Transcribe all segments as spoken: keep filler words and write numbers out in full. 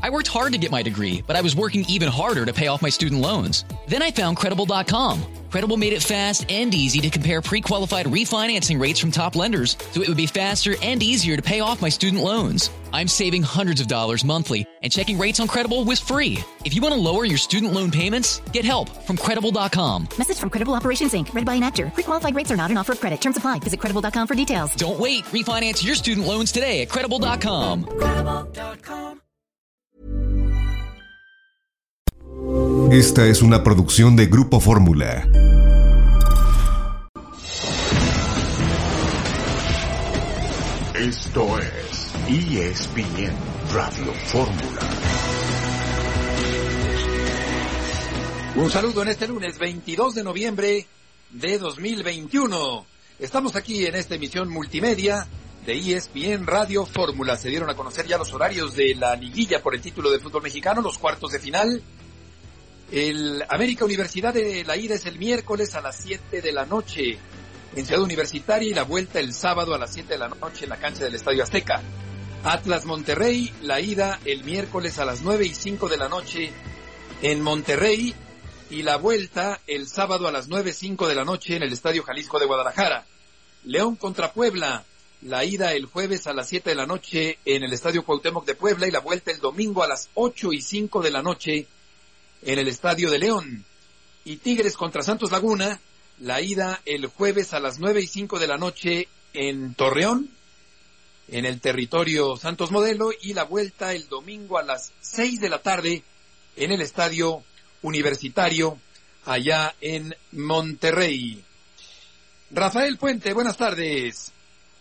I worked hard to get my degree, but I was working even harder to pay off my student loans. Then I found Credible dot com. Credible made it fast and easy to compare pre-qualified refinancing rates from top lenders, so it would be faster and easier to pay off my student loans. I'm saving hundreds of dollars monthly, and checking rates on Credible was free. If you want to lower your student loan payments, get help from Credible dot com. Message from Credible Operations, Incorporated. Read by an actor. Pre-qualified rates are not an offer of credit. Terms apply. Visit Credible dot com for details. Don't wait. Refinance your student loans today at Credible dot com. Credible dot com. Esta es una producción de Grupo Fórmula. Esto es E S P N Radio Fórmula. Un saludo en este lunes veintidós de noviembre de dos mil veintiuno. Estamos aquí en esta emisión multimedia de E S P N Radio Fórmula. Se dieron a conocer ya los horarios de la liguilla por el título de fútbol mexicano, los cuartos de final. El América Universidad de la ida es el miércoles a las siete de la noche en Ciudad Universitaria y la vuelta el sábado a las siete de la noche en la cancha del Estadio Azteca. Atlas Monterrey, la ida el miércoles a las nueve y cinco de la noche en Monterrey y la vuelta el sábado a las nueve y cinco de la noche en el Estadio Jalisco de Guadalajara. León contra Puebla, la ida el jueves a las siete de la noche en el Estadio Cuauhtémoc de Puebla y la vuelta el domingo a las ocho y cinco de la noche en el Estadio de León. Y Tigres contra Santos Laguna, la ida el jueves a las nueve y cinco de la noche en Torreón, en el territorio Santos Modelo, y la vuelta el domingo a las seis de la tarde en el Estadio Universitario, allá en Monterrey. Rafael Puente, buenas tardes.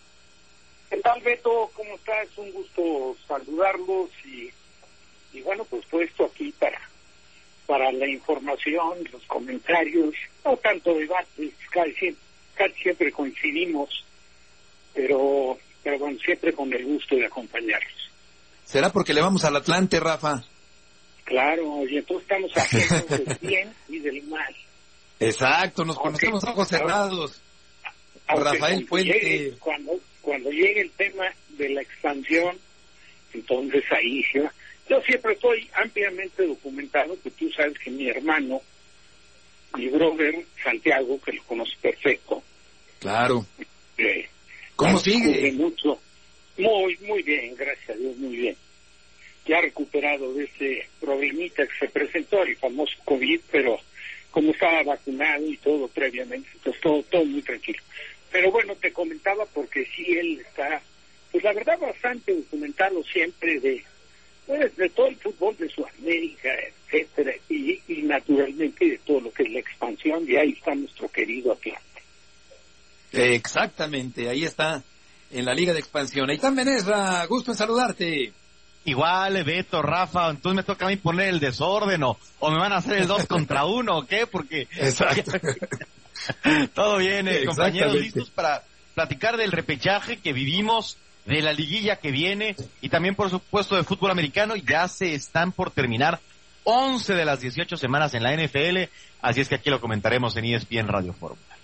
¿Qué tal, Beto? ¿Cómo estás? Un gusto saludarlos y, y bueno, pues puesto aquí para para la información, los comentarios, no tanto debates, casi siempre, casi siempre coincidimos, pero, pero bueno, siempre con el gusto de acompañarlos. ¿Será porque le vamos al Atlante, Rafa? Claro, y entonces estamos ajenos del bien y del mal. Exacto, nos Aunque, conocemos ojos cerrados. Rafael cuando Puente. Llegue, cuando, cuando llegue el tema de la expansión, entonces ahí se va. Yo siempre estoy ampliamente documentado, que tú sabes que mi hermano, mi brother Santiago, que lo conoce perfecto. Claro. Eh, ¿Cómo sigue? Mucho. Muy, muy bien, gracias a Dios, muy bien. Ya recuperado de ese problemita que se presentó, el famoso COVID, pero como estaba vacunado y todo previamente, entonces todo, todo muy tranquilo. Pero bueno, te comentaba porque sí, él está, pues la verdad, bastante documentado siempre de pues de todo el fútbol de Sudamérica, etcétera, y, y naturalmente de todo lo que es la expansión, y ahí está nuestro querido Atlante. Exactamente, ahí está, en la Liga de Expansión. Aitán Benesra, gusto en saludarte. Igual, Beto, Rafa, entonces me toca a mí poner el desorden, o, o me van a hacer el dos contra uno, ¿o qué? Porque... Exacto. Todo bien, eh, compañeros, listos para platicar del repechaje que vivimos, de la liguilla que viene y también por supuesto de fútbol americano. Ya se están por terminar once de las dieciocho semanas en la N F L, así es que aquí lo comentaremos en E S P N Radio Fórmula.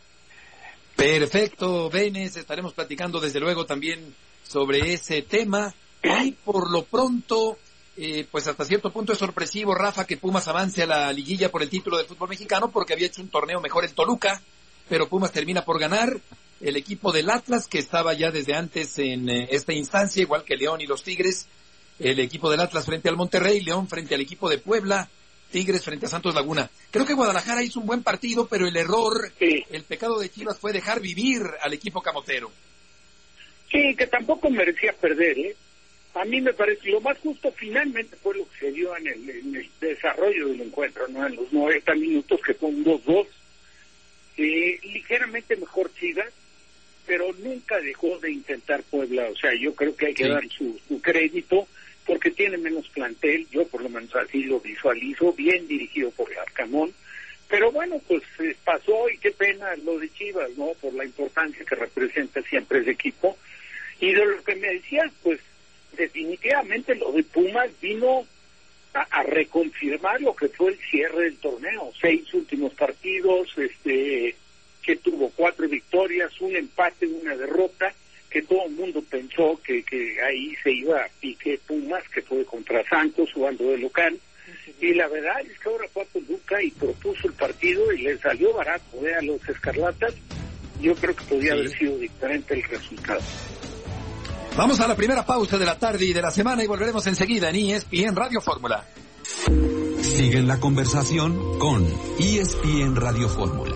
Perfecto, Benes, estaremos platicando desde luego también sobre ese tema y por lo pronto, eh, pues hasta cierto punto es sorpresivo, Rafa, que Pumas avance a la liguilla por el título del fútbol mexicano porque había hecho un torneo mejor el Toluca, pero Pumas termina por ganar. El equipo del Atlas, que estaba ya desde antes en eh, esta instancia, igual que León y los Tigres, el equipo del Atlas frente al Monterrey, León frente al equipo de Puebla, Tigres frente a Santos Laguna. Creo que Guadalajara hizo un buen partido, pero el error, sí. el pecado de Chivas fue dejar vivir al equipo camotero. Sí, que tampoco merecía perder, ¿eh? A mí me parece, lo más justo finalmente fue lo que se dio en el, en el desarrollo del encuentro, ¿no? En los noventa minutos, que fue un dos dos, eh, ligeramente mejor Chivas, pero nunca dejó de intentar Puebla. O sea, yo creo que hay que sí. dar su, su crédito, porque tiene menos plantel, yo por lo menos así lo visualizo, bien dirigido por Arcamón, pero bueno, pues eh, pasó, y qué pena lo de Chivas, ¿no? Por la importancia que representa siempre ese equipo. Y de lo que me decías, pues definitivamente lo de Pumas vino a, a reconfirmar lo que fue el cierre del torneo, seis últimos partidos, este... que tuvo cuatro victorias, un empate, una derrota, que todo el mundo pensó que, que ahí se iba a pique Pumas, que fue contra Santos jugando de local, y la verdad es que ahora fue a Toluca y propuso el partido y le salió barato, ¿eh? A los Escarlatas. Yo creo que podía sí. haber sido diferente el resultado. Vamos a la primera pausa de la tarde y de la semana y volveremos enseguida en E S P N Radio Fórmula. Siguen la conversación con E S P N Radio Fórmula.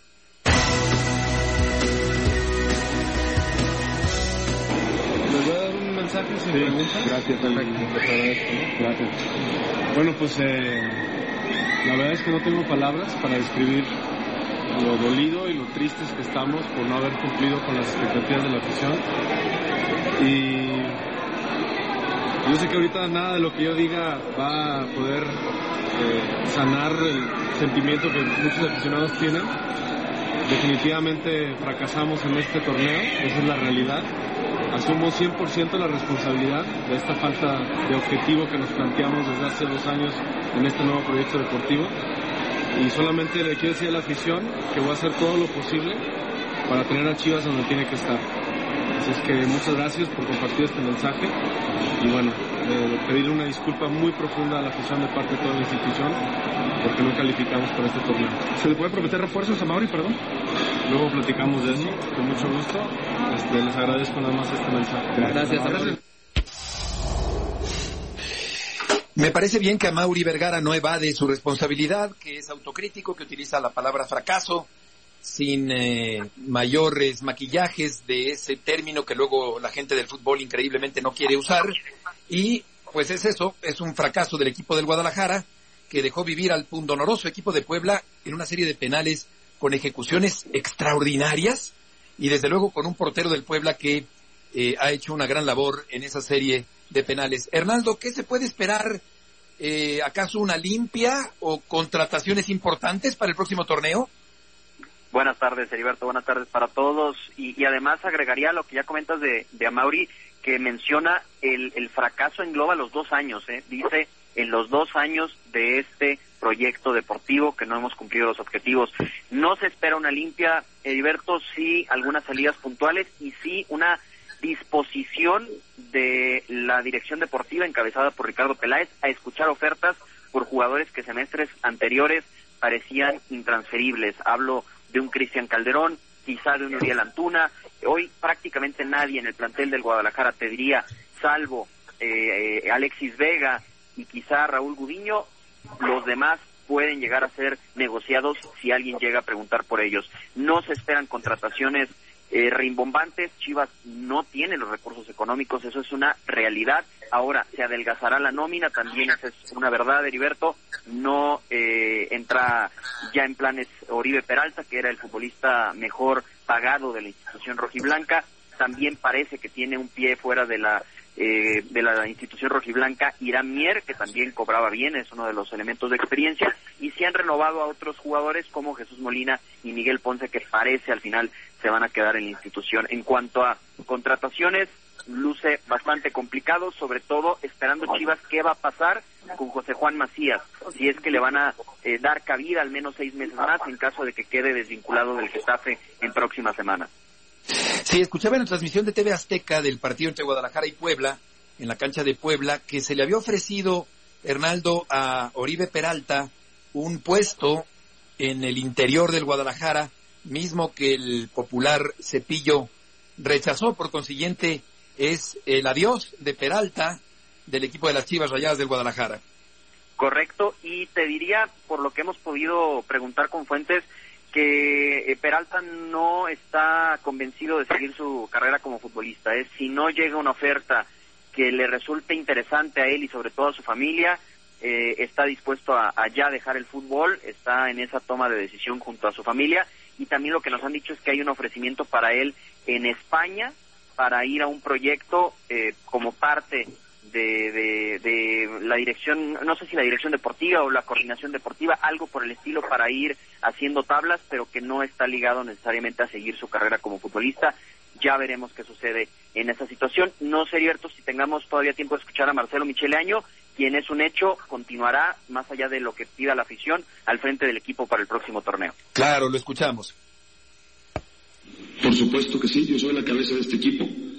¿Les voy a dar un mensaje sin sí, preguntas? Gracias, perfecto. Gracias. Bueno, pues eh, la verdad es que no tengo palabras para describir lo dolido y lo tristes que estamos por no haber cumplido con las expectativas de la afición. Y yo sé que ahorita nada de lo que yo diga va a poder eh, sanar el sentimiento que muchos aficionados tienen. Definitivamente fracasamos en este torneo, esa es la realidad. Asumo cien por ciento la responsabilidad de esta falta de objetivo que nos planteamos desde hace dos años en este nuevo proyecto deportivo. Y solamente le quiero decir a la afición que voy a hacer todo lo posible para tener a Chivas donde tiene que estar. Así es que muchas gracias por compartir este mensaje y bueno, eh, pedirle una disculpa muy profunda a la afición de parte de toda la institución porque no calificamos para este torneo. ¿Se le puede prometer refuerzos a Mauri, perdón? Luego platicamos de eso, con mucho gusto. Este, les agradezco nada más este mensaje. Gracias. Gracias. Me parece bien que Amaury Vergara no evade su responsabilidad, que es autocrítico, que utiliza la palabra fracaso sin eh, mayores maquillajes de ese término que luego la gente del fútbol increíblemente no quiere usar. Y pues es eso, es un fracaso del equipo del Guadalajara que dejó vivir al pundonoroso equipo de Puebla en una serie de penales con ejecuciones extraordinarias y desde luego con un portero del Puebla que eh, ha hecho una gran labor en esa serie de penales. Hernaldo, ¿qué se puede esperar? Eh, ¿Acaso una limpia o contrataciones importantes para el próximo torneo? Buenas tardes, Heriberto, buenas tardes para todos. Y, y además agregaría lo que ya comentas de, de Amaury, que menciona el, el fracaso engloba los dos años, ¿eh? Dice, en los dos años de este proyecto deportivo que no hemos cumplido los objetivos. No se espera una limpia, Heriberto, sí algunas salidas puntuales y sí una disposición de la dirección deportiva encabezada por Ricardo Peláez a escuchar ofertas por jugadores que semestres anteriores parecían intransferibles. Hablo de un Cristian Calderón, quizá de un Uriel Antuna. Hoy prácticamente nadie en el plantel del Guadalajara, te diría, salvo eh, eh, Alexis Vega y quizá Raúl Gudiño, los demás pueden llegar a ser negociados si alguien llega a preguntar por ellos. No se esperan contrataciones eh, rimbombantes. Chivas no tiene los recursos económicos, eso es una realidad. Ahora, se adelgazará la nómina, también esa es una verdad, Heriberto. No eh, entra ya en planes Oribe Peralta, que era el futbolista mejor pagado de la institución rojiblanca. También parece que tiene un pie fuera de la eh, de la institución rojiblanca Irán Mier, que también cobraba bien, es uno de los elementos de experiencia. Y se han renovado a otros jugadores como Jesús Molina y Miguel Ponce, que parece al final se van a quedar en la institución. En cuanto a contrataciones, luce bastante complicado, sobre todo esperando Chivas qué va a pasar con José Juan Macías, si es que le van a eh, dar cabida al menos seis meses más en caso de que quede desvinculado del Getafe en próximas semanas. Sí, escuchaba en la transmisión de T V Azteca del partido entre Guadalajara y Puebla, en la cancha de Puebla, que se le había ofrecido, Hernaldo, a Oribe Peralta un puesto en el interior del Guadalajara, mismo que el popular Cepillo rechazó. Por consiguiente, es el adiós de Peralta del equipo de las Chivas Rayadas del Guadalajara. Correcto, y te diría, por lo que hemos podido preguntar con fuentes, que Peralta no está convencido de seguir su carrera como futbolista. Es si no llega una oferta que le resulte interesante a él y sobre todo a su familia, eh, está dispuesto a, a ya dejar el fútbol, está en esa toma de decisión junto a su familia. Y también lo que nos han dicho es que hay un ofrecimiento para él en España para ir a un proyecto eh, como parte de, de, de la dirección, no sé si la dirección deportiva o la coordinación deportiva, algo por el estilo, para ir haciendo tablas, pero que no está ligado necesariamente a seguir su carrera como futbolista. Ya veremos qué sucede en esa situación. No sé, Heriberto, si tengamos todavía tiempo de escuchar a Marcelo Michele Año, quien es un hecho, continuará, más allá de lo que pida la afición, al frente del equipo para el próximo torneo. Claro, lo escuchamos. Por supuesto que sí, yo soy la cabeza de este equipo.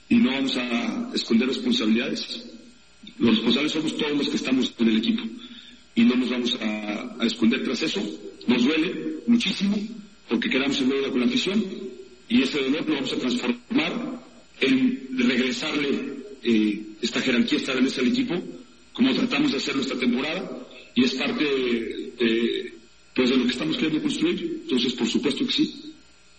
y no vamos a esconder responsabilidades. Los responsables somos todos los que estamos en el equipo y no nos vamos a, a esconder tras eso. Nos duele muchísimo porque quedamos en deuda con la afición y ese dolor lo vamos a transformar en regresarle eh, esta jerarquía, esta grandeza al equipo, como tratamos de hacerlo esta temporada, y es parte de, de, pues de lo que estamos queriendo construir. Entonces, por supuesto que sí.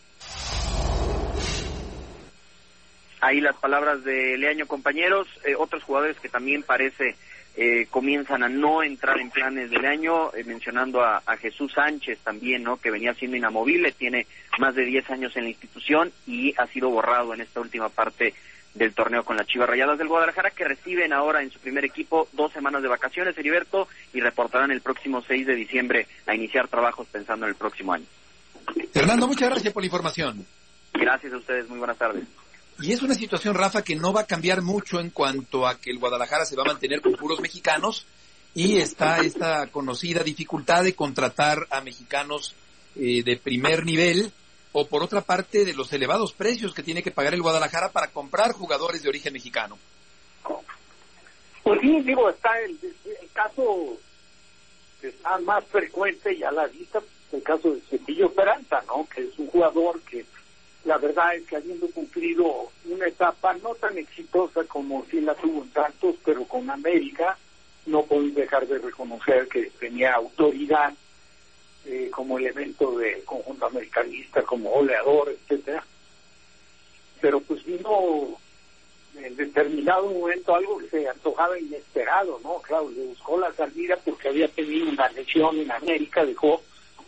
Ahí las palabras de Leaño, compañeros. Eh, otros jugadores que también parece eh, comienzan a no entrar en planes de Leaño, eh, mencionando a, a Jesús Sánchez también, ¿no? Que venía siendo inamovible, tiene más de diez años en la institución y ha sido borrado en esta última parte del torneo con las Chivas Rayadas del Guadalajara, que reciben ahora en su primer equipo dos semanas de vacaciones, Heriberto, y reportarán el próximo seis de diciembre a iniciar trabajos pensando en el próximo año. Fernando, muchas gracias por la información. Gracias a ustedes, muy buenas tardes. Y es una situación, Rafa, que no va a cambiar mucho en cuanto a que el Guadalajara se va a mantener con puros mexicanos y está esta conocida dificultad de contratar a mexicanos eh, de primer nivel, o por otra parte de los elevados precios que tiene que pagar el Guadalajara para comprar jugadores de origen mexicano. Pues sí, digo, está el, el caso que está más frecuente y a la vista, el caso de Cepillo Peralta, ¿no? Que es un jugador que la verdad es que habiendo cumplido una etapa no tan exitosa como si la tuvo en Santos, pero con América, no podemos dejar de reconocer que tenía autoridad eh, como elemento del conjunto americanista, como goleador, etcétera. Pero pues vino en determinado momento algo que se antojaba inesperado, ¿no? Claro, le buscó la salida porque había tenido una lesión en América, dejó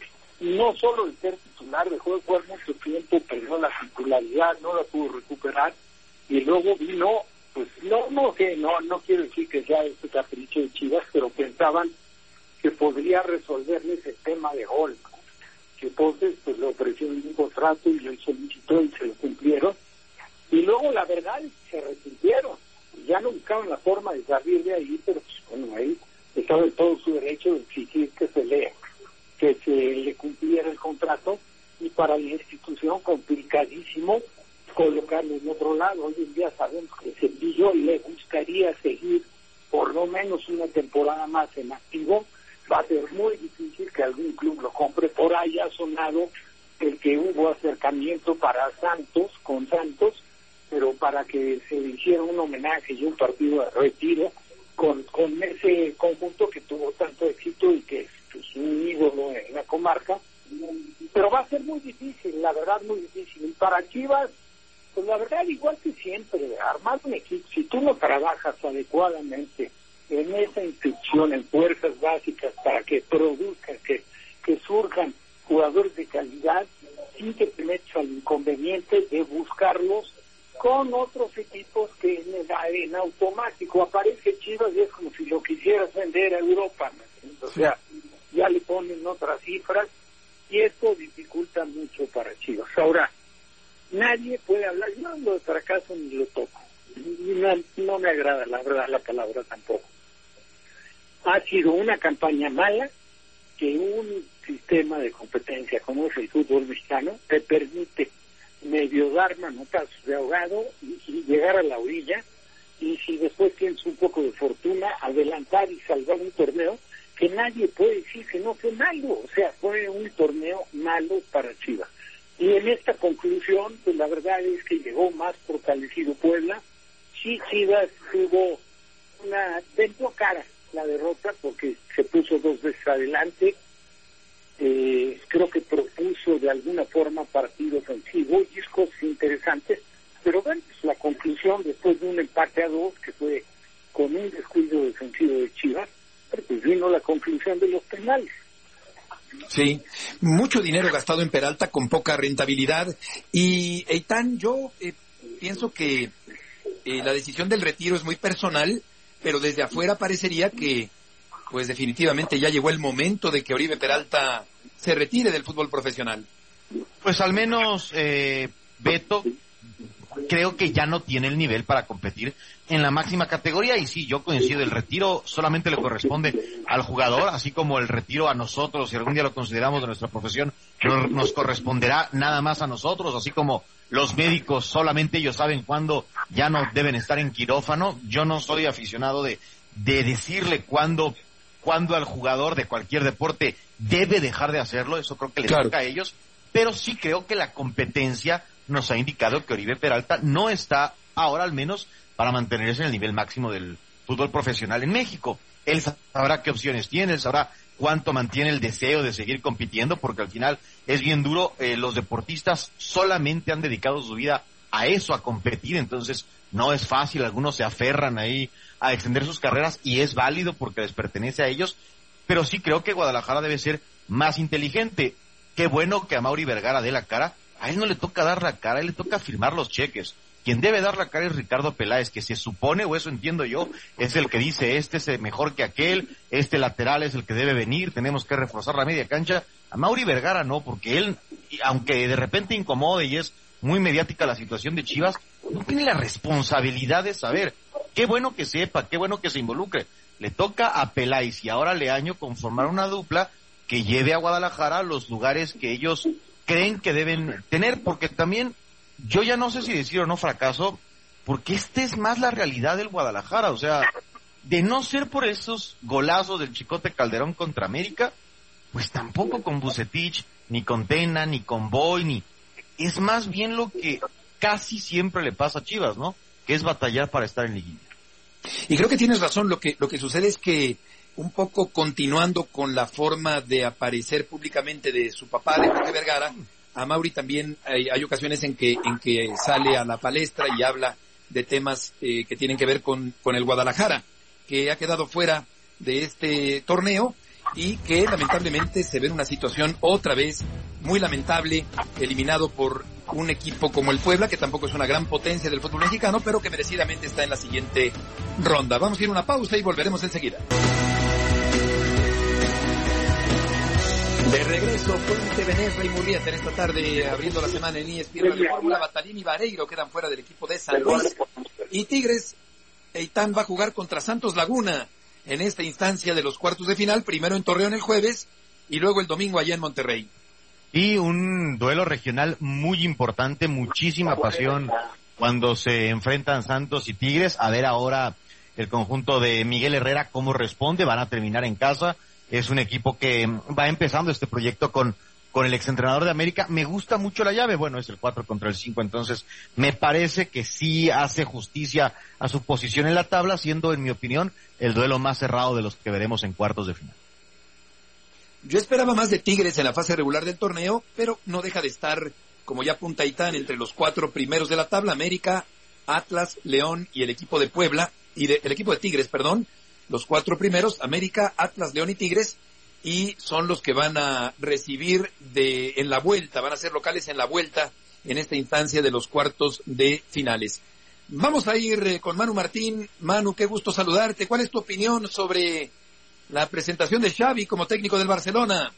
no solo el ser titular, dejó de jugar mucho tiempo, perdió la titularidad, no la pudo recuperar, y luego vino, pues no, no sé, no, no quiero decir que sea este capricho de Chivas, pero pensaban que podría resolverles el tema de gol, ¿no? Que entonces pues le ofrecieron un contrato y lo solicitó y se lo cumplieron, y luego la verdad es que se arrepintieron, ya no buscaban la forma de salir de ahí, pero pues bueno, ahí estaba en todo su derecho de exigir que se lea, que se le cumpliera el contrato, y para la institución complicadísimo colocarlo en otro lado. Hoy en día sabemos que Cepillo le gustaría seguir por lo menos una temporada más en activo. Va a ser muy difícil que algún club lo compre. Por ahí ha sonado el que hubo acercamiento para Santos, con Santos, pero para que se le hiciera un homenaje y un partido de retiro con, con ese conjunto que tuvo tanto éxito y que es pues, un ídolo en la comarca, pero va a ser muy difícil, la verdad muy difícil. Y para Chivas, pues la verdad igual que siempre, armar un equipo, si tú no trabajas adecuadamente en esa institución, en fuerzas básicas para que produzcan, que, que surjan jugadores de calidad, sí que te metes al inconveniente de buscarlos con otros equipos que en, en automático aparece Chivas y es como si lo quisieras vender a Europa, ¿no? O sea, ya le ponen otras cifras y esto dificulta mucho para Chivas. Ahora, nadie puede hablar, yo lo de fracaso ni lo toco, no, no me agrada la verdad la palabra tampoco. Ha sido una campaña mala que un sistema de competencia como es el fútbol mexicano te permite medio dar manotazos de ahogado y, y llegar a la orilla, y si después tienes un poco de fortuna, adelantar y salvar un torneo que nadie puede decir que no fue malo, o sea, fue un torneo malo para Chivas. Y en esta conclusión, pues la verdad es que llegó más fortalecido Puebla. Sí, Chivas tuvo una, dentro cara la derrota porque se puso dos veces adelante. Eh, creo que propuso de alguna forma partido ofensivo y es cosas interesantes, pero bueno, pues la conclusión después de un empate a dos que fue con un descuido defensivo de Chivas, pero pues vino la conclusión de los penales. Sí, mucho dinero gastado en Peralta con poca rentabilidad. Y Eitan, yo eh, pienso que eh, la decisión del retiro es muy personal, pero desde afuera parecería que pues definitivamente ya llegó el momento de que Oribe Peralta se retire del fútbol profesional. Pues al menos, eh, Beto, creo que ya no tiene el nivel para competir en la máxima categoría, y sí, yo coincido, el retiro solamente le corresponde al jugador, así como el retiro a nosotros, si algún día lo consideramos de nuestra profesión, nos, nos corresponderá nada más a nosotros, así como los médicos solamente ellos saben cuándo ya no deben estar en quirófano. Yo no soy aficionado de, de decirle cuándo, cuándo al jugador de cualquier deporte debe dejar de hacerlo, eso creo que les Claro. toca a ellos, pero sí creo que la competencia nos ha indicado que Oribe Peralta no está ahora al menos para mantenerse en el nivel máximo del fútbol profesional en México. Él sabrá qué opciones tiene, él sabrá cuánto mantiene el deseo de seguir compitiendo, porque al final es bien duro, eh, los deportistas solamente han dedicado su vida a eso, a competir, entonces no es fácil, algunos se aferran ahí a extender sus carreras y es válido porque les pertenece a ellos, pero sí creo que Guadalajara debe ser más inteligente. Qué bueno que a Mauri Vergara dé la cara, a él no le toca dar la cara, a él le toca firmar los cheques. Quien debe dar la cara es Ricardo Peláez, que se supone, o eso entiendo yo, es el que dice, este es mejor que aquel, este lateral es el que debe venir, tenemos que reforzar la media cancha. A Mauri Vergara no, porque él, aunque de repente incomode y es muy mediática la situación de Chivas, no tiene la responsabilidad de saber. Qué bueno que sepa, qué bueno que se involucre. Le toca a Peláez y ahora Leaño conformar una dupla que lleve a Guadalajara a los lugares que ellos creen que deben tener, porque también yo ya no sé si decir o no fracaso, porque esta es más la realidad del Guadalajara, o sea, de no ser por esos golazos del Chicote Calderón contra América, pues tampoco con Vucetich, ni con Tena, ni con Boy, ni... Es más bien lo que casi siempre le pasa a Chivas, ¿no? Que es batallar para estar en liguilla. Y creo que tienes razón, lo que, lo que sucede es que un poco continuando con la forma de aparecer públicamente de su papá, de Jorge Vergara, a Mauri también hay, hay ocasiones en que en que sale a la palestra y habla de temas eh, que tienen que ver con, con el Guadalajara, que ha quedado fuera de este torneo y que lamentablemente se ve en una situación otra vez muy lamentable, eliminado por un equipo como el Puebla, que tampoco es una gran potencia del fútbol mexicano, pero que merecidamente está en la siguiente ronda. Vamos a ir a una pausa y volveremos enseguida. De regreso, Puente, Benesra y Murrieta en esta tarde, abriendo la semana en E S P N Radio Fórmula. Batalín y Vareiro quedan fuera del equipo de San Luis. Y Tigres, Eitan va a jugar contra Santos Laguna en esta instancia de los cuartos de final, primero en Torreón el jueves y luego el domingo allá en Monterrey. Y un duelo regional muy importante, muchísima pasión cuando se enfrentan Santos y Tigres. A ver ahora el conjunto de Miguel Herrera cómo responde, van a terminar en casa. Es un equipo que va empezando este proyecto con, con el exentrenador de América. Me gusta mucho la llave, bueno, es el cuatro contra el cinco, entonces me parece que sí hace justicia a su posición en la tabla, siendo, en mi opinión, el duelo más cerrado de los que veremos en cuartos de final. Yo esperaba más de Tigres en la fase regular del torneo, pero no deja de estar, como ya apunta Eitan, entre los cuatro primeros de la tabla, América, Atlas, León y el equipo de Puebla, y de, el equipo de Tigres, perdón. Los cuatro primeros, América, Atlas, León y Tigres, y son los que van a recibir de en la vuelta, van a ser locales en la vuelta en esta instancia de los cuartos de finales. Vamos a ir eh, con Manu Martín. Manu, qué gusto saludarte. ¿Cuál es tu opinión sobre la presentación de Xavi como técnico del Barcelona?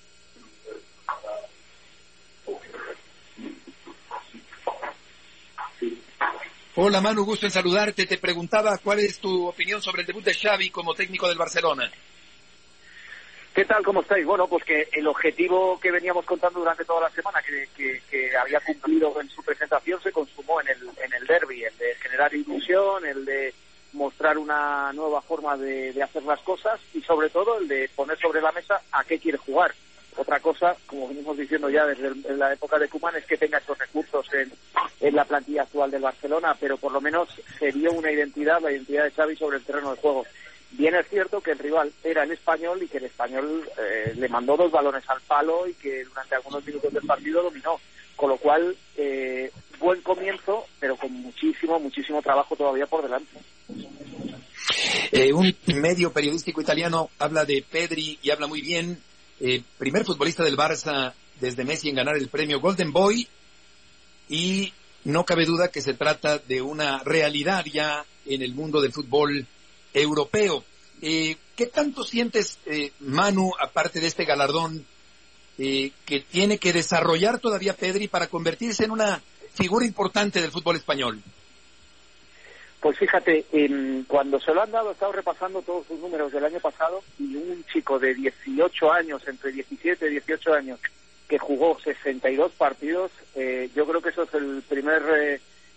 Hola Manu, gusto en saludarte. Te preguntaba cuál es tu opinión sobre el debut de Xavi como técnico del Barcelona. ¿Qué tal? ¿Cómo estáis? Bueno, pues que el objetivo que veníamos contando durante toda la semana, que, que, que había cumplido en su presentación, se consumó en el, en el derbi, el de generar ilusión, el de mostrar una nueva forma de, de hacer las cosas y sobre todo el de poner sobre la mesa a qué quiere jugar. Otra cosa, como venimos diciendo ya desde el, la época de Koeman, es que tenga estos recursos en, en la plantilla actual del Barcelona, pero por lo menos se dio una identidad, la identidad de Xavi sobre el terreno de juego. Bien es cierto que el rival era el Español y que el Español eh, le mandó dos balones al palo y que durante algunos minutos del partido dominó, con lo cual eh, buen comienzo, pero con muchísimo, muchísimo trabajo todavía por delante. Eh, un medio periodístico italiano habla de Pedri y habla muy bien. Eh, primer futbolista del Barça desde Messi en ganar el premio Golden Boy, y no cabe duda que se trata de una realidad ya en el mundo del fútbol europeo. Eh, ¿Qué tanto sientes, eh, Manu, aparte de este galardón, eh, que tiene que desarrollar todavía Pedri para convertirse en una figura importante del fútbol español? Pues fíjate, eh, cuando se lo han dado, he estado repasando todos sus números del año pasado, y un chico de dieciocho años, entre diecisiete y dieciocho años, que jugó sesenta y dos partidos, eh, yo creo que eso es el primer eh,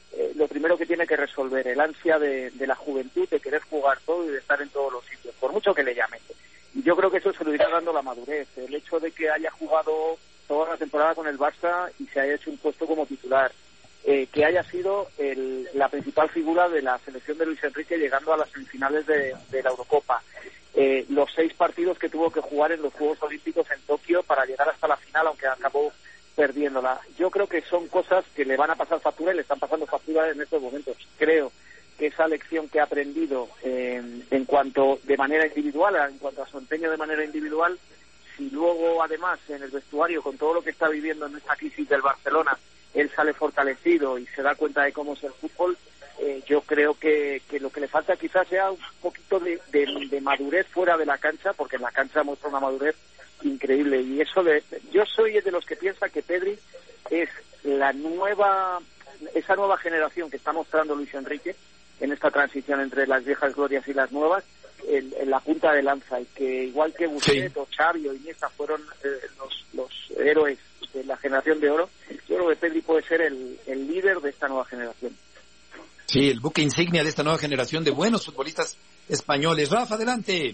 eh, lo primero que tiene que resolver, el ansia de, de la juventud, de querer jugar todo y de estar en todos los sitios, por mucho que le llamen. Y yo creo que eso se lo irá dando la madurez, el hecho de que haya jugado toda la temporada con el Barça y se haya hecho un puesto como titular, eh, que haya sido el, la principal figura de la selección de Luis Enrique llegando a las semifinales de, de la Eurocopa, eh, los seis partidos que tuvo que jugar en los Juegos Olímpicos en Tokio para llegar hasta la final, aunque acabó perdiéndola. Yo creo que son cosas que le van a pasar factura y le están pasando factura en estos momentos. Creo que esa lección que ha aprendido eh, en cuanto de manera individual, en cuanto a su empeño de manera individual, si luego además en el vestuario, con todo lo que está viviendo en esta crisis del Barcelona, él sale fortalecido y se da cuenta de cómo es el fútbol, eh, yo creo que, que lo que le falta quizás sea un poquito de, de, de madurez fuera de la cancha, porque en la cancha muestra una madurez increíble. Y eso de, yo soy de los que piensa que Pedri es la nueva, esa nueva generación que está mostrando Luis Enrique en esta transición entre las viejas glorias y las nuevas, en, en la punta de lanza, y que igual que Busquets, sí, o Xavi o Iniesta fueron eh, los, los héroes de la generación de oro, yo creo que Pedri puede ser el, el líder de esta nueva generación. Sí, el buque insignia de esta nueva generación de buenos futbolistas españoles. Rafa, adelante.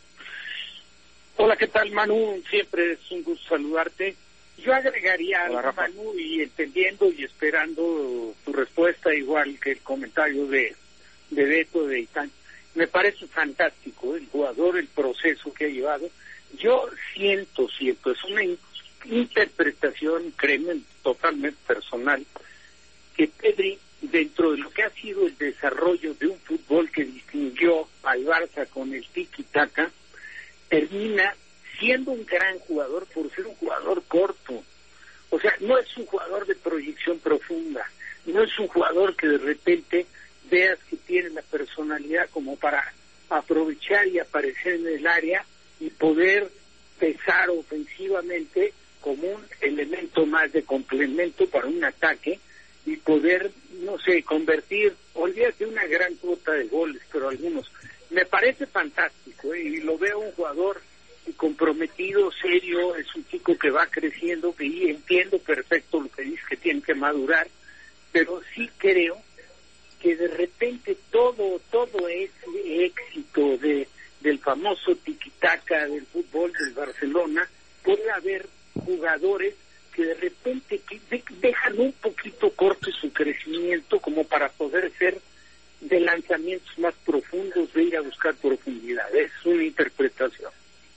Hola, ¿qué tal, Manu? Siempre es un gusto saludarte. Yo agregaría algo, Manu, y entendiendo y esperando tu respuesta, igual que el comentario de, de Beto, de Itán. Me parece fantástico el jugador, el proceso que ha llevado. Yo siento, siento, es una in- interpretación, créeme, totalmente personal, que Pedri, dentro de lo que ha sido el desarrollo de un fútbol que distinguió al Barça con el tiki-taka, termina siendo un gran jugador por ser un jugador corto. O sea, no es un jugador de proyección profunda, no es un jugador que de repente veas que tiene la personalidad como para aprovechar y aparecer en el área y poder pesar ofensivamente como un elemento más de complemento para un ataque y poder, no sé, convertir, olvídate una gran cuota de goles, pero algunos. Me parece fantástico, ¿eh? Y lo veo un jugador comprometido, serio, es un chico que va creciendo, y entiendo perfecto lo que dice, que tiene que madurar, pero sí creo que de repente todo todo ese éxito de del famoso tiki-taka del fútbol del Barcelona, puede haber jugadores que de repente que de, dejan un poquito corto su crecimiento como para poder ser de lanzamientos más profundos, de ir a buscar profundidad. Es una interpretación.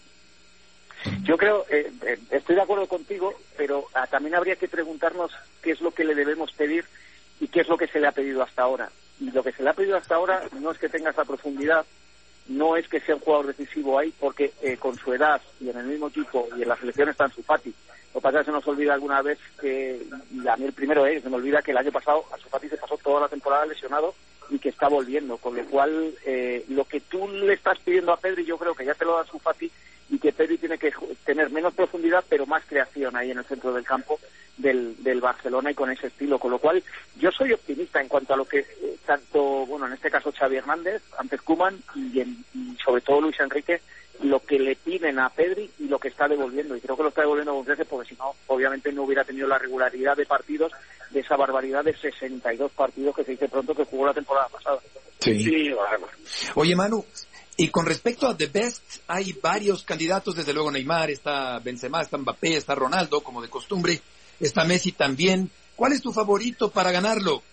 Yo creo, eh, eh, estoy de acuerdo contigo, pero ah, también habría que preguntarnos qué es lo que le debemos pedir y qué es lo que se le ha pedido hasta ahora. Y lo que se le ha pedido hasta ahora no es que tenga esa profundidad, no es que sea un jugador decisivo ahí, porque eh, con su edad y en el mismo equipo y en la selección está Ansu Fati. Lo que pasa es que se nos olvida alguna vez que, y a mí el primero es, se me olvida que el año pasado Ansu Fati se pasó toda la temporada lesionado y que está volviendo, con lo cual eh, lo que tú le estás pidiendo a Pedri yo creo que ya te lo da Ansu Fati, y que Pedri tiene que tener menos profundidad pero más creación ahí en el centro del campo del, del Barcelona y con ese estilo, con lo cual yo soy optimista en cuanto a lo que eh, tanto, bueno, en este caso Xavi Hernández, antes Koeman y, en, y sobre todo Luis Enrique, lo que le piden a Pedri y lo que está devolviendo, y creo que lo está devolviendo con creces, porque si no, obviamente no hubiera tenido la regularidad de partidos, de esa barbaridad de sesenta y dos partidos que se dice pronto que jugó la temporada pasada. Sí. Sí, bárbaro. Oye, Manu, y con respecto a The Best, hay varios candidatos, desde luego Neymar, está Benzema, está Mbappé, está Ronaldo, como de costumbre, está Messi también. ¿Cuál es tu favorito para ganarlo?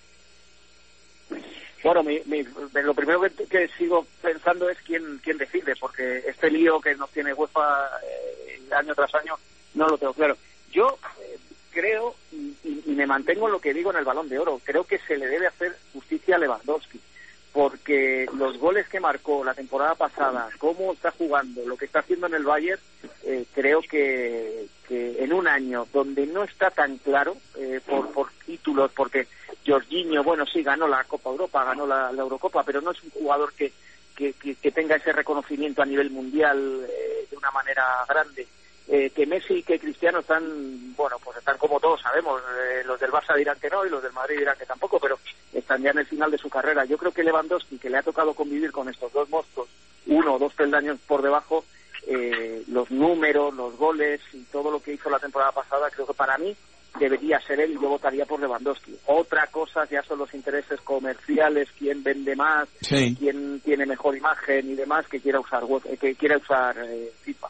Bueno, mi, mi, lo primero que, que sigo pensando es quién quién decide, porque este lío que nos tiene UEFA eh, año tras año no lo tengo claro. Yo eh, creo, y, y, y me mantengo en lo que digo en el Balón de Oro, creo que se le debe hacer justicia a Lewandowski, porque los goles que marcó la temporada pasada, cómo está jugando, lo que está haciendo en el Bayern, eh, creo que, que en un año donde no está tan claro eh, por, por títulos, porque Jorginho, bueno, sí, ganó la Copa Europa, ganó la, la Eurocopa, pero no es un jugador que, que, que, que tenga ese reconocimiento a nivel mundial eh, de una manera grande. Eh, que Messi y que Cristiano están, bueno, pues están como todos sabemos, eh, los del Barça dirán que no y los del Madrid dirán que tampoco, pero están ya en el final de su carrera. Yo creo que Lewandowski, que le ha tocado convivir con estos dos monstruos, uno o dos peldaños por debajo, eh, los números, los goles y todo lo que hizo la temporada pasada, creo que para mí debería ser él y yo votaría por Lewandowski. Otra cosa ya son los intereses comerciales, quién vende más, sí. quién tiene mejor imagen y demás, que quiera usar que quiera usar eh, FIFA.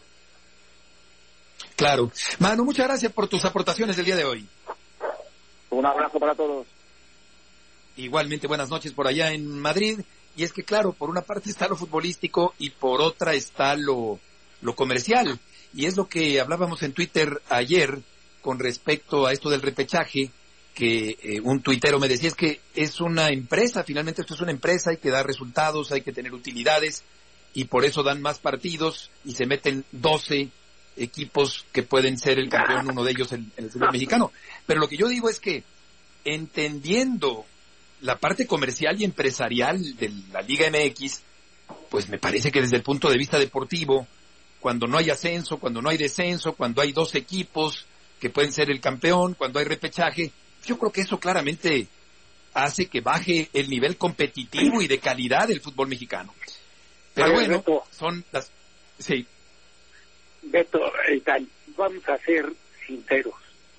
Claro. Manu, muchas gracias por tus aportaciones del día de hoy. Un abrazo para todos. Igualmente, buenas noches por allá en Madrid. Y es que, claro, por una parte está lo futbolístico y por otra está lo, lo comercial. Y es lo que hablábamos en Twitter ayer con respecto a esto del repechaje, que eh, un tuitero me decía, es que es una empresa, finalmente esto es una empresa, hay que dar resultados, hay que tener utilidades, y por eso dan más partidos y se meten doce equipos que pueden ser el campeón, uno de ellos en, en el fútbol mexicano. Pero lo que yo digo es que, entendiendo la parte comercial y empresarial de la Liga M X, pues me parece que desde el punto de vista deportivo, cuando no hay ascenso, cuando no hay descenso, cuando hay dos equipos que pueden ser el campeón, cuando hay repechaje, yo creo que eso claramente hace que baje el nivel competitivo y de calidad del fútbol mexicano. Pero ver, bueno, Beto, son las... Sí. Beto, eh, vamos a ser sinceros.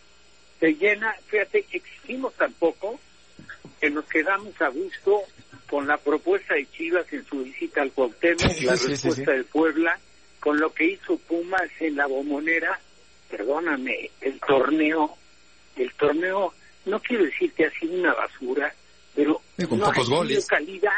Se llena, fíjate, existimos tampoco que nos quedamos a gusto con la propuesta de Chivas en su visita al Cuauhtémoc, sí, la sí, respuesta sí, sí. de Puebla, con lo que hizo Pumas en la Bombonera. Perdóname, el torneo, el torneo, no quiero decir que ha sido una basura, pero sí, con no pocos ha sido goles. calidad.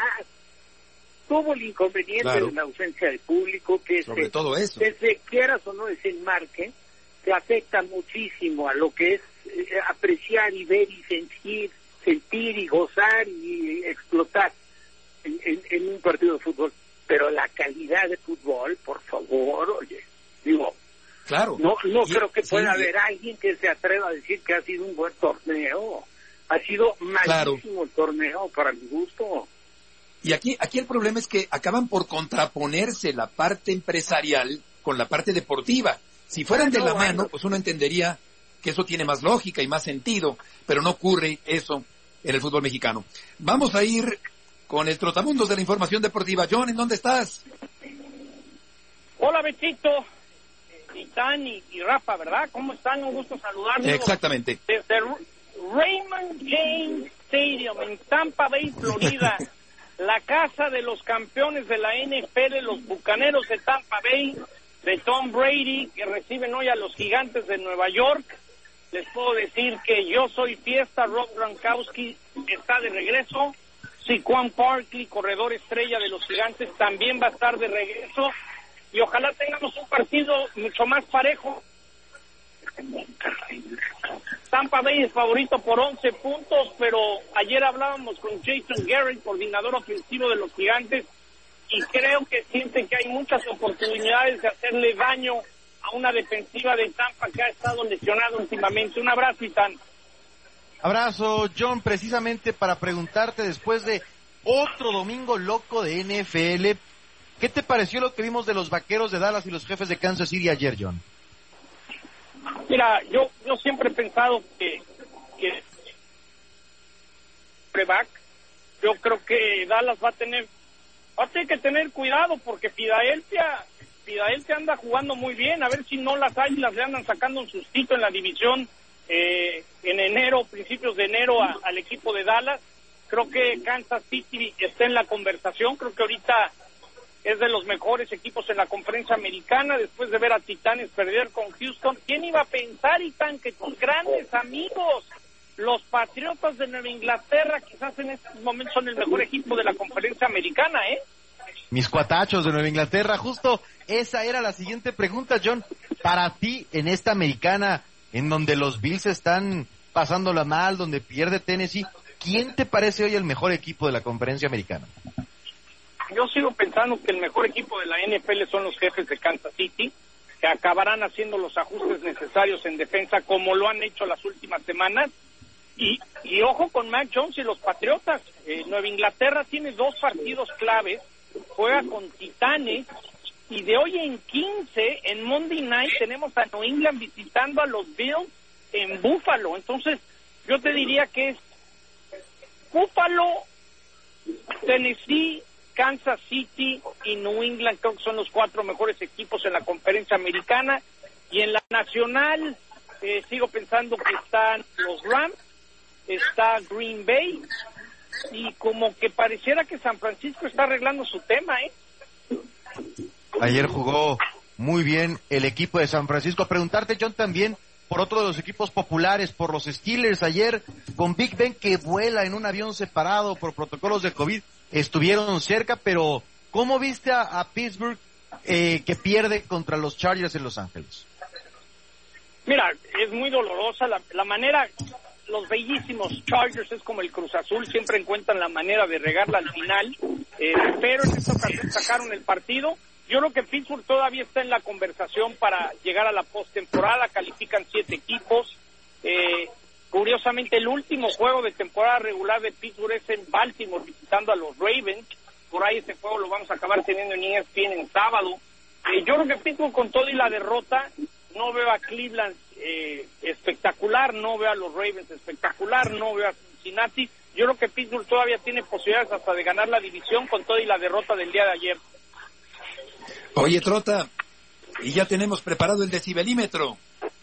Tuvo el inconveniente claro. de la ausencia de público, que sobre se, todo eso. desde quieras o no desenmarque, que afecta muchísimo a lo que es eh, apreciar y ver y sentir, sentir y gozar y explotar en, en, en un partido de fútbol. Pero la calidad de fútbol, por favor, oye, digo, claro. no no y, creo que sí, pueda sí. haber alguien que se atreva a decir que ha sido un buen torneo. Ha sido malísimo claro. el torneo para mi gusto. Y aquí aquí el problema es que acaban por contraponerse la parte empresarial con la parte deportiva. Si fueran de la mano, pues uno entendería que eso tiene más lógica y más sentido, pero no ocurre eso en el fútbol mexicano. Vamos a ir con el trotamundos de la información deportiva. John, ¿en dónde estás? Hola, Betito, Titán y, y Rafa, ¿verdad? ¿Cómo están? Un gusto saludarlos. Exactamente. Desde Raymond James Stadium en Tampa Bay, Florida, la casa de los campeones de la N F L, los Bucaneros de Tampa Bay, de Tom Brady, que reciben hoy a los Gigantes de Nueva York. Les puedo decir que yo soy fiesta, Rob Gronkowski está de regreso, Saquon Barkley, corredor estrella de los Gigantes, también va a estar de regreso, y ojalá tengamos un partido mucho más parejo. Tampa Bay es favorito por once puntos, pero ayer hablábamos con Jason Garrett, coordinador ofensivo de los Gigantes, y creo que siente que hay muchas oportunidades de hacerle daño a una defensiva de Tampa que ha estado lesionada últimamente. Un abrazo, Itán. Abrazo, John, precisamente para preguntarte, después de otro domingo loco de N F L, ¿qué te pareció lo que vimos de los Vaqueros de Dallas y los Jefes de Kansas City ayer, John? Mira, yo yo siempre he pensado que que preback, yo creo que Dallas va a tener va a tener que tener cuidado, porque Filadelfia Filadelfia anda jugando muy bien, a ver si no las Águilas le andan sacando un sustito en la división eh, en enero, principios de enero a, al equipo de Dallas. Creo que Kansas City está en la conversación, creo que ahorita es de los mejores equipos en la conferencia americana, después de ver a Titanes perder con Houston. ¿Quién iba a pensar, Itán, que tus grandes amigos, los Patriotas de Nueva Inglaterra, quizás en estos momentos son el mejor equipo de la conferencia americana, eh? Mis cuatachos de Nueva Inglaterra, justo esa era la siguiente pregunta, John. Para ti, en esta americana, en donde los Bills están pasándola mal, donde pierde Tennessee, ¿quién te parece hoy el mejor equipo de la conferencia americana? Yo sigo pensando que el mejor equipo de la N F L son los Jefes de Kansas City, que acabarán haciendo los ajustes necesarios en defensa como lo han hecho las últimas semanas. Y, y ojo con Mac Jones y los Patriotas. Eh, Nueva Inglaterra tiene dos partidos claves, juega con Titanes, y de hoy en quince, en Monday Night, tenemos a New England visitando a los Bills en Buffalo. Entonces, yo te diría que es Buffalo, Tennessee, Kansas City y New England. Creo que son los cuatro mejores equipos en la conferencia americana. Y en la nacional, eh, sigo pensando que están los Rams, está Green Bay, y como que pareciera que San Francisco está arreglando su tema, ¿eh? Ayer jugó muy bien el equipo de San Francisco. Preguntarte, John, también por otro de los equipos populares, por los Steelers, ayer con Big Ben que vuela en un avión separado por protocolos de COVID, estuvieron cerca, pero ¿cómo viste a, a Pittsburgh eh, que pierde contra los Chargers en Los Ángeles? Mira, es muy dolorosa la, la manera, los bellísimos Chargers es como el Cruz Azul, siempre encuentran la manera de regarla al final, eh, pero en esta ocasión sacaron el partido. Yo creo que Pittsburgh todavía está en la conversación para llegar a la postemporada, califican siete equipos. Eh, curiosamente, el último juego de temporada regular de Pittsburgh es en Baltimore, visitando a los Ravens. Por ahí ese juego lo vamos a acabar teniendo en E S P N en sábado. Eh, yo creo que Pittsburgh, con todo y la derrota, no veo a Cleveland eh, espectacular, no veo a los Ravens espectacular, no veo a Cincinnati. Yo creo que Pittsburgh todavía tiene posibilidades hasta de ganar la división con todo y la derrota del día de ayer. Oye, Trota, y ya tenemos preparado el decibelímetro.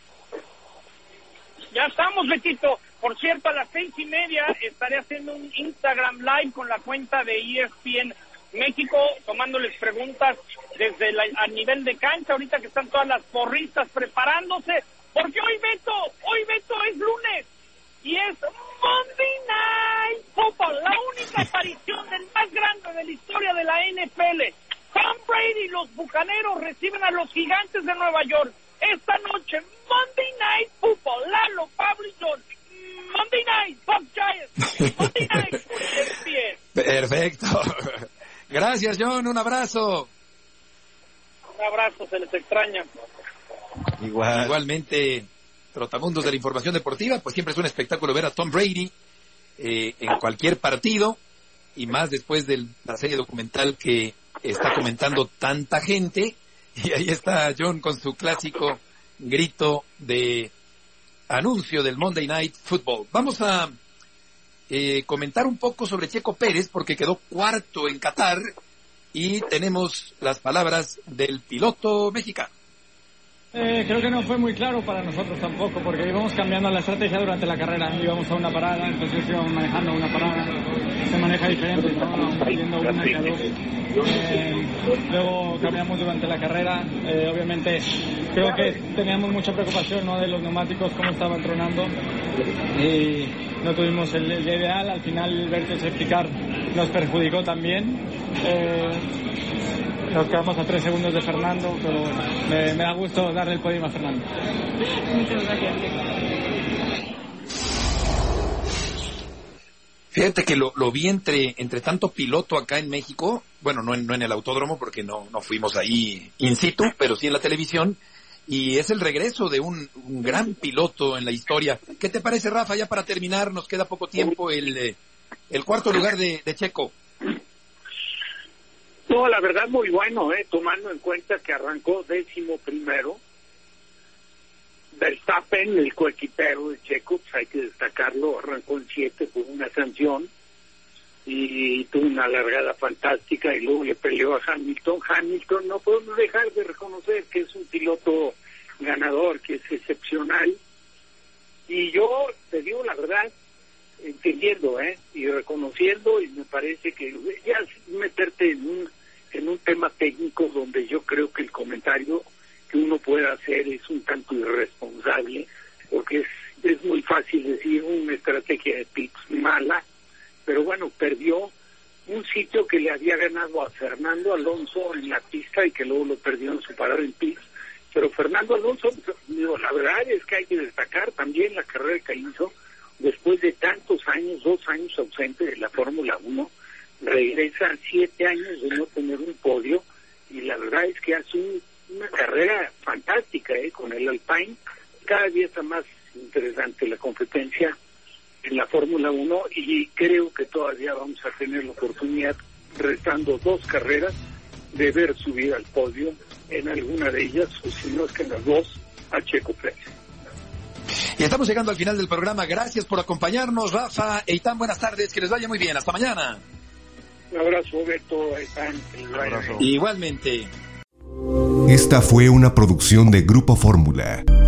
Ya estamos, Betito. Por cierto, a las seis y media estaré haciendo un Instagram Live con la cuenta de E S P N México, tomándoles preguntas desde la, a nivel de cancha, ahorita que están todas las porristas preparándose, porque hoy, Beto, hoy, Beto, es lunes, y es Monday Night Football, la única aparición del más grande de la historia de la N F L. Tom Brady y los Bucaneros reciben a los Gigantes de Nueva York. Esta noche, Monday Night Football, Lalo, Pablo y John. Monday Night, Fox Giants. Monday Night, E S P N. Perfecto. Gracias, John, un abrazo. Un abrazo, se les extraña. Igual. Igualmente, trotamundos de la información deportiva, pues siempre es un espectáculo ver a Tom Brady eh, en cualquier partido, y más después de la serie documental que está comentando tanta gente. Y ahí está John con su clásico grito de anuncio del Monday Night Football. Vamos a eh, comentar un poco sobre Checo Pérez, porque quedó cuarto en Qatar, y tenemos las palabras del piloto mexicano. Eh, creo que no fue muy claro para nosotros tampoco, porque íbamos cambiando la estrategia durante la carrera, íbamos a una parada, entonces íbamos manejando una parada, se maneja diferente, ¿no? Yendo una y a dos. Eh, luego cambiamos durante la carrera, eh, obviamente creo que teníamos mucha preocupación, ¿no?, de los neumáticos, cómo estaban tronando, y no tuvimos el, el ideal. Al final Berto safety car nos perjudicó también. Eh, Nos quedamos a tres segundos de Fernando, pero me, me da gusto darle el podio a Fernando. Muchas gracias. Fíjate que lo, lo vi entre, entre tanto piloto acá en México, bueno, no en, no en el autódromo porque no, no fuimos ahí in situ, pero sí en la televisión, y es el regreso de un, un gran piloto en la historia. ¿Qué te parece, Rafa? Ya para terminar, nos queda poco tiempo, el, el cuarto lugar de, de Checo. No, la verdad muy bueno, eh, tomando en cuenta que arrancó décimo primero. Verstappen, el coequipero de Checo, pues hay que destacarlo, arrancó en siete por una sanción y tuvo una largada fantástica, y luego le peleó a Hamilton. Hamilton, no podemos dejar de reconocer que es un piloto ganador, que es excepcional, y yo te digo la verdad, entendiendo eh, y reconociendo, y me parece que ya meterte en un en un tema técnico donde yo creo que el comentario que uno puede hacer es un tanto irresponsable, porque es, es muy fácil decir una estrategia de pits mala, pero bueno, perdió un sitio que le había ganado a Fernando Alonso en la pista y que luego lo perdió en su parada en pits. Pero Fernando Alonso, digo, la verdad es que hay que destacar también la carrera que hizo después de tantos años, dos años ausente de la Fórmula uno, regresa a siete años de no tener un podio, y la verdad es que hace un, una carrera fantástica eh, con el Alpine. Cada día está más interesante la competencia en la Fórmula uno, y creo que todavía vamos a tener la oportunidad, restando dos carreras, de ver subir al podio en alguna de ellas, o si no es que en las dos, a Checo Pérez. Y estamos llegando al final del programa. Gracias por acompañarnos, Rafa, Eitan, buenas tardes, que les vaya muy bien, hasta mañana. Un abrazo, Beto, Eitan. Un abrazo. Igualmente. Esta fue una producción de Grupo Fórmula.